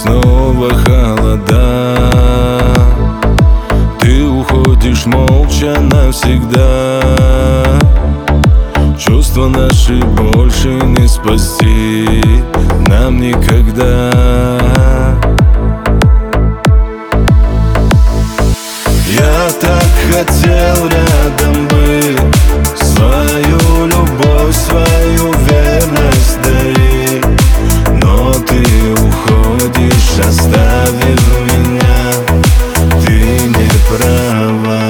снова холода. Ты уходишь молча навсегда. Чувства наши больше не спасти нам никогда. Я так хотел рядом быть, свою любовь, свою верность дари, но ты уходишь, оставив меня, ты не права.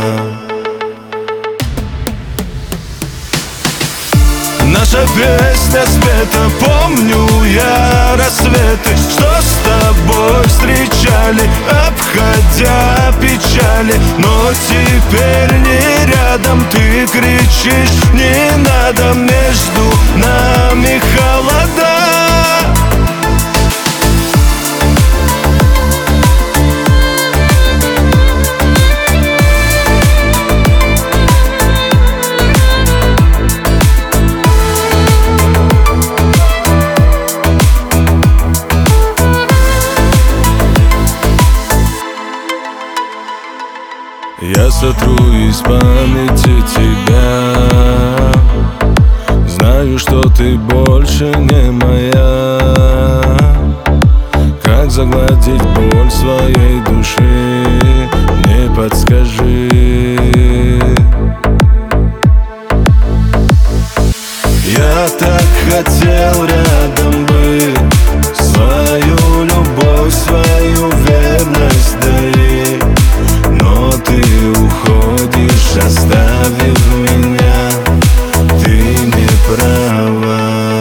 Наша песня спета, помню я рассветы, что с тобой встречали, обходя печали. Но теперь не рядом, ты кричишь, не надо, между нами холода. Я сотру из памяти тебя. Знаю, что ты больше не моя. Как загладить боль своей души, мне подскажи. Я так хотел рядом быть, свою любовь, свою верность дари, но ты уходишь, оставив меня, ты не права.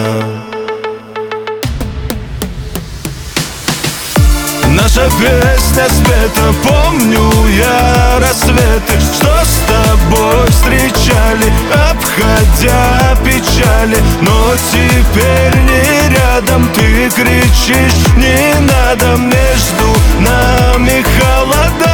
Наша песня спета, помню я рассветы, что с тобой встречали, обходя печали. Но теперь не рядом, ты кричишь, не надо, между нами холода.